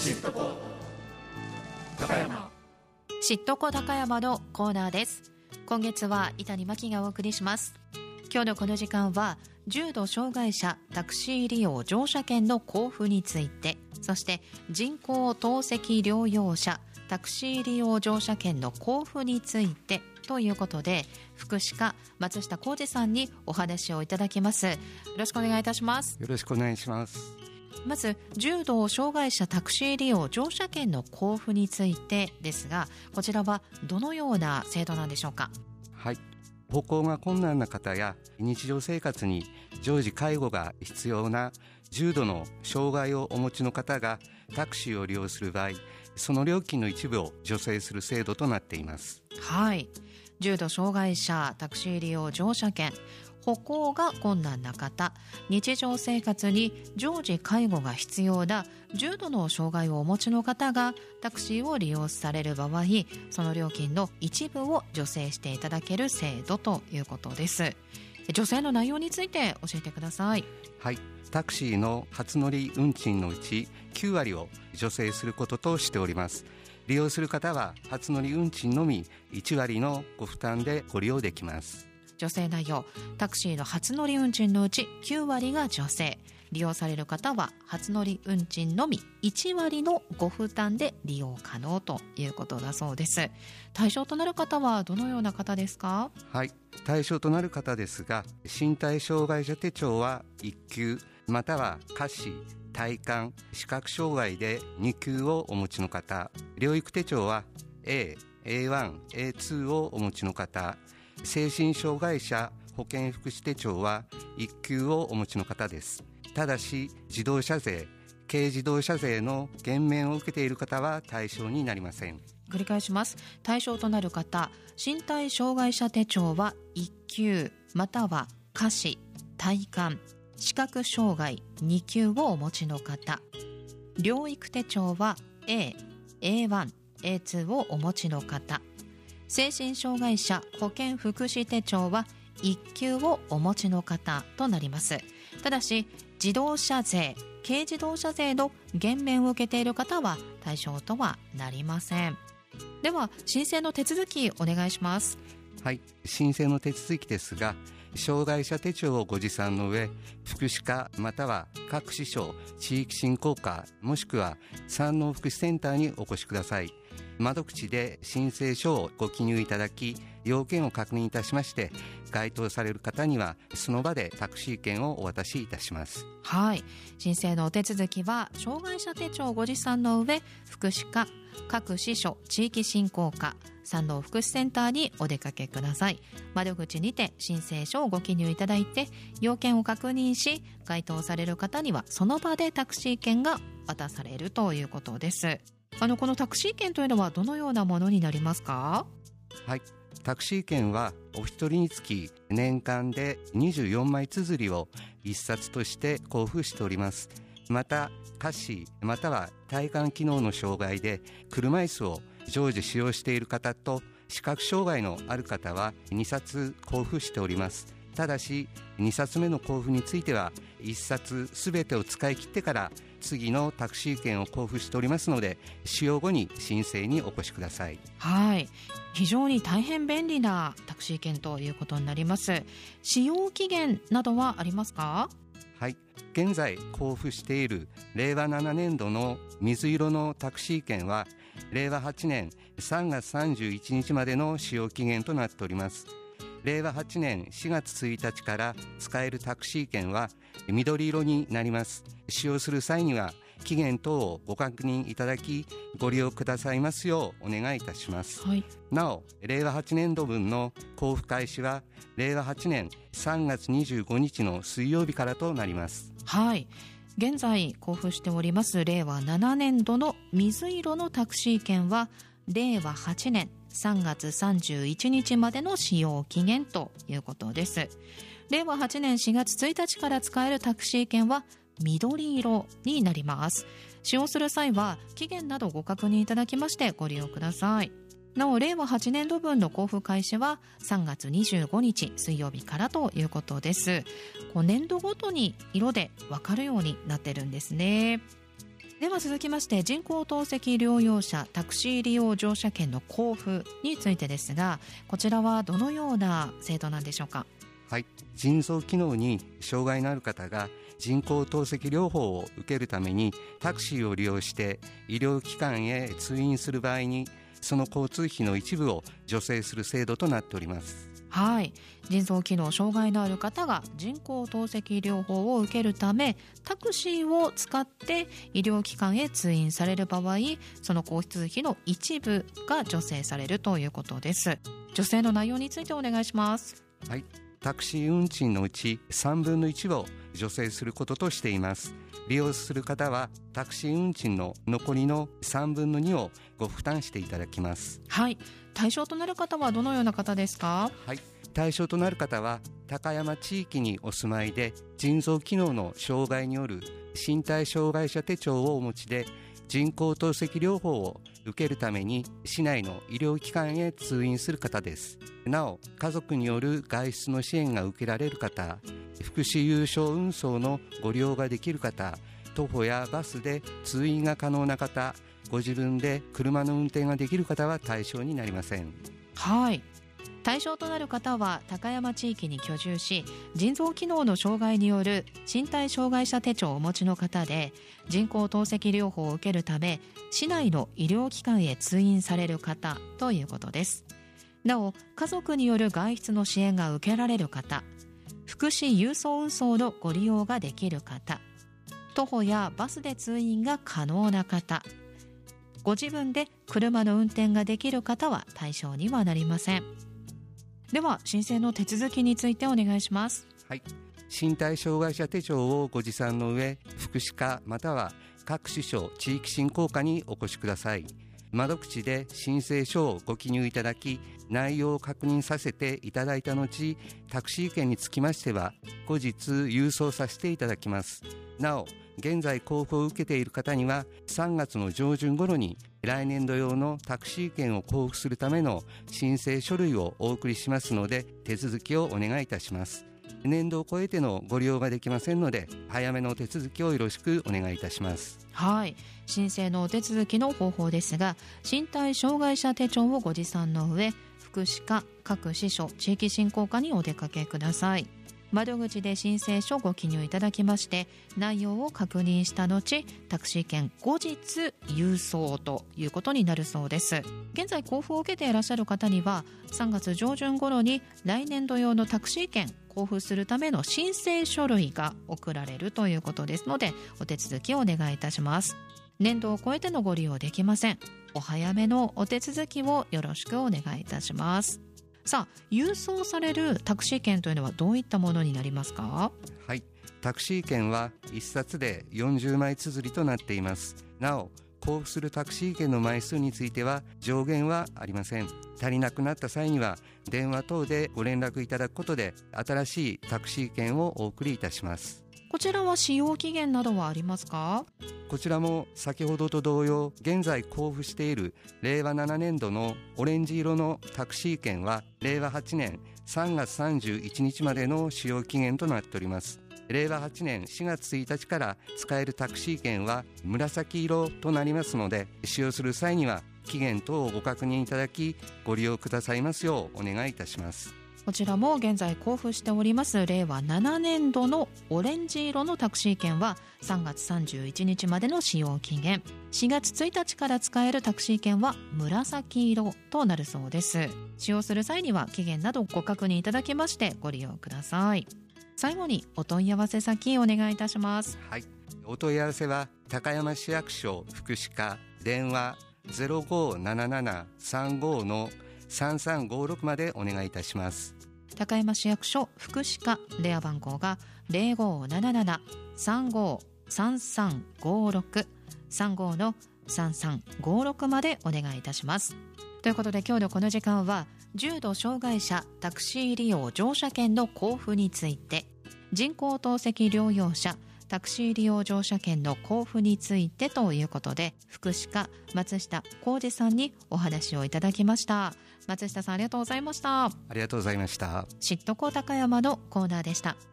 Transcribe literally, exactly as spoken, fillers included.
シットコ高山シットコ高山のコーナーです。今月は伊谷真希がお送りします。今日のこの時間は重度障害者タクシー利用乗車券の交付について、そして人工透析療養者タクシー利用乗車券の交付についてということで、福祉課松下浩二さんにお話をいただきます。よろしくお願いいたします。 よろしくお願いします。 まず重度障害者タクシー利用乗車券の交付についてですが、こちらはどのような制度なんでしょうか。 はい、歩行が困難な方や日常生活に常時介護が必要な重度の障害をお持ちの方がタクシーを利用する場合、その料金の一部を助成する制度となっています。 はい、重度障害者タクシー利用乗車券、歩行が困難な方、日常生活に常時介護が必要な重度の障害をお持ちの方がタクシーを利用される場合、その料金の一部を助成していただける制度ということです。助成の内容について教えてください。 はい、タクシーの初乗り運賃のうちきゅうわりを助成することとしております。利用する方は初乗り運賃のみいちわりのご負担でご利用できます。 助成内容、タクシーの初乗り運賃のうちきゅうわりが助成、利用される方は初乗り運賃のみいちわりのご負担で利用可能ということだそうです。対象となる方はどのような方ですか。 はい、対象となる方ですが、身体障害者手帳はいっきゅう、または下肢、体幹、視覚障害でにきゅうをお持ちの方、療育手帳は エー、エーワン、エーツー をお持ちの方、精神障害者保健福祉手帳はいっきゅうをお持ちの方です。ただし自動車税、軽自動車税の減免を受けている方は対象になりません。 繰り返します。対象となる方、身体障害者手帳はいっきゅう、または下肢、体幹、視覚障害にきゅうをお持ちの方、療育手帳は エー、エーワン、エーツー をお持ちの方、精神障害者保健福祉手帳はいっきゅうをお持ちの方となります。ただし自動車税、軽自動車税の減免を受けている方は対象とはなりません。では申請の手続きお願いします。 はい、申請の手続きですが、障害者手帳をご持参の上、福祉課または各支所、地域振興課もしくは山王福祉センターにお越しください。窓口で申請書をご記入いただき、要件を確認いたしまして、該当される方にはその場でタクシー券をお渡しいたします。 はい、申請のお手続きは障害者手帳ご持参の上、福祉課、各支所、地域振興課、山王福祉センターにお出かけください。窓口にて申請書をご記入いただいて、要件を確認し、該当される方にはその場でタクシー券が渡されるということです。あのこのタクシー券というのはどのようなものになりますか。 はい、タクシー券はお一人につき年間でにじゅうよんまい綴りを一冊として交付しております。また下肢または体幹機能の障害で車椅子を常時使用している方と視覚障害のある方はにさつ交付しております。ただしにさつめの交付についてはいっさつすべてを使い切ってから次のタクシー券を交付しておりますので、使用後に申請にお越しください。 はい、非常に大変便利なタクシー券ということになります。使用期限などはありますか。 はい、現在交付しているれいわななねんどの水色のタクシー券はれいわはちねんさんがつさんじゅういちにちまでの使用期限となっております。れいわはちねんしがつついたちから使えるタクシー券は緑色になります。使用する際には期限等をご確認いただき、ご利用くださいますようお願いいたします。 はい、 なおれいわはちねんど分の交付開始はれいわはちねんさんがつにじゅうごにちの水曜日からとなります。 はい、現在交付しておりますれいわななねんどの水色のタクシー券はれいわはちねんさんがつさんじゅういちにちまでの使用期限ということです。れいわはちねんしがつついたちから使えるタクシー券は緑色になります。使用する際は期限などご確認いただきましてご利用ください。なおれいわはちねんど分の交付開始はさんがつにじゅうごにち水曜日からということです。こう年度ごとに色で分かるようになってるんですね。 では続きまして、人工透析療養者タクシー利用乗車券の交付についてですが、こちらはどのような制度なんでしょうか。 はい、腎臓機能に障害のある方が人工透析療法を受けるためにタクシーを利用して医療機関へ通院する場合に、その交通費の一部を助成する制度となっております。 はい、腎臓機能障害のある方が人工透析療法を受けるためタクシーを使って医療機関へ通院される場合、その交通費の一部が助成されるということです。助成の内容についてお願いします。 はい、タクシー運賃のうちさんぶんのいちを助成することとしています。利用する方はタクシー運賃の残りのさんぶんのにをご負担していただきます。 はい、対象となる方はどのような方ですか。 はい、対象となる方は高山地域にお住まいで腎臓機能の障害による身体障害者手帳をお持ちで人工透析療法を受けるために市内の医療機関へ通院する方です。なお家族による外出の支援が受けられる方、福祉有償運送のご利用ができる方、徒歩やバスで通院が可能な方、ご自分で車の運転ができる方は対象になりません。 はい、対象となる方は高山地域に居住し腎臓機能の障害による身体障害者手帳をお持ちの方で人工透析療法を受けるため市内の医療機関へ通院される方ということです。なお家族による外出の支援が受けられる方、福祉郵送運送のご利用ができる方、徒歩やバスで通院が可能な方、ご自分で車の運転ができる方は対象にはなりません。では申請の手続きについてお願いします。 はい、身体障害者手帳をご持参の上、福祉課または各支所地域振興課にお越しください。窓口で申請書をご記入いただき、内容を確認させていただいた後、タクシー券につきましては後日郵送させていただきます。なお現在交付を受けている方にはさんがつの上旬頃に来年度用のタクシー券を交付するための申請書類をお送りしますので、手続きをお願いいたします。年度を超えてのご利用ができませんので、早めのお手続きをよろしくお願いいたします。 はい、申請のお手続きの方法ですが、身体障害者手帳をご持参の上、福祉課各支所地域振興課にお出かけください。窓口で申請書をご記入いただきまして、内容を確認した後、タクシー券後日郵送ということになるそうです。現在交付を受けていらっしゃる方にはさんがつ上旬頃に来年度用のタクシー券交付するための申請書類が送られるということですので、お手続きをお願いいたします。年度を超えてのご利用できません。お早めのお手続きをよろしくお願いいたします。さあ、郵送されるタクシー券というのはどういったものになりますか。 はい、タクシー券はいっさつでよんじゅうまい綴りとなっています。なお交付するタクシー券の枚数については上限はありません。足りなくなった際には電話等でご連絡いただくことで新しいタクシー券をお送りいたします。 こちらは使用期限などはありますか。 こちらも先ほどと同様、現在交付しているれいわななねんどのオレンジ色のタクシー券はれいわはちねんさんがつさんじゅういちにちまでの使用期限となっております。れいわはちねんしがつついたちから使えるタクシー券は紫色となりますので、使用する際には期限等をご確認いただきご利用くださいますようお願いいたします。 こちらも現在交付しておりますれいわななねんどのオレンジ色のタクシー券はさんがつさんじゅういちにちまでの使用期限、しがつついたちから使えるタクシー券は紫色となるそうです。使用する際には期限などご確認いただきましてご利用ください。最後にお問い合わせ先お願いいたします。 はい、お問い合わせは高山市役所福祉課電話 ゼロごーななななさんご のさんさんごろくまでお願いいたします。 高山市役所福祉課電話番号が ゼロごーななななさんご さんさんごろく さんごのさんさんごろくまでお願いいたします。ということで今日のこの時間は重度障害者タクシー利用乗車券の交付について、人工透析療養者タクシー利用乗車券の交付についてということで、福祉課松下浩二さんにお話をいただきました。松下さんありがとうございました。 ありがとうございました。 知っとこう高山のコーナーでした。